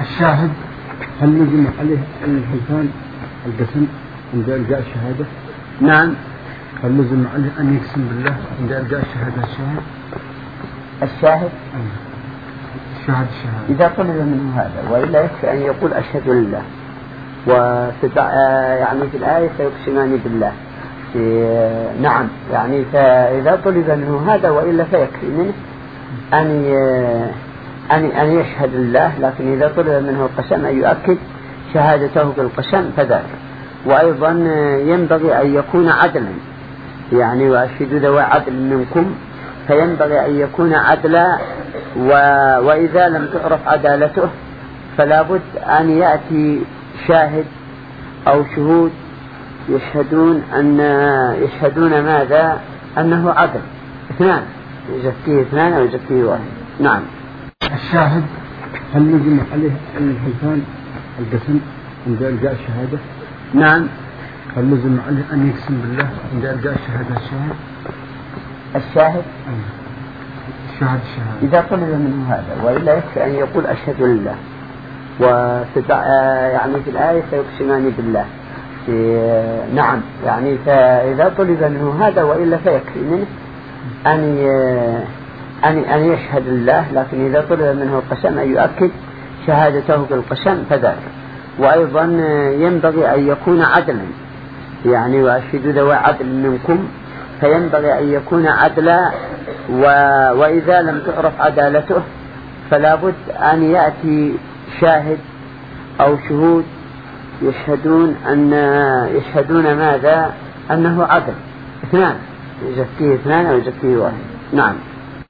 الشاهد هل يجب عليه الحلفان القسم عند إلقاء الشهادة؟ نعم. هل يجب عليه أن يقسم بالله عند إلقاء الشهادة الشاهد؟ الشاهد إذا طلب منه هذا وإلا يكفي أن يقول أشهد لله. يعني في الآية فيقسمان بالله. نعم، يعني فإذا طلب منه هذا وإلا فيكفي منه أن يشهد لله، لكن إذا طلب منه القسم أن يؤكد شهادته بالقسم فذلك. وأيضا ينبغي أن يكون عدلا، يعني وأشهدوا ذوي عدل منكم، فينبغي أن يكون عدلا. وإذا لم تعرف عدالته فلا بد أن يأتي شاهد أو شهود يشهدون ماذا؟ أنه عدل. اثنان، يزكيه اثنان أو يزكيه واحد. نعم. الشاهد هل يجب عليه الحلفان القسم عند إلقاء الشهادة؟ نعم. هل يجب عليه أن يقسم بالله عند إلقاء الشهادة الشاهد؟ الشاهد إذا طلب منه هذا وإلا يكفي أن يقول أشهد لله. يعني في الآية فيقسمان بالله. نعم، يعني فإذا طلب منه هذا وإلا فيكفي منه أن يشهد لله، لكن إذا طلب منه القسم أن يؤكد شهادته بالقسم فذلك. وأيضا ينبغي أن يكون عدلا، يعني وأشهدوا ذوي عدل منكم، فينبغي أن يكون عدلا. وإذا لم تعرف عدالته فلا بد أن يأتي شاهد أو شهود يشهدون ماذا؟ أنه عدل. اثنان، يزكيه اثنان أو يزكيه واحد. نعم.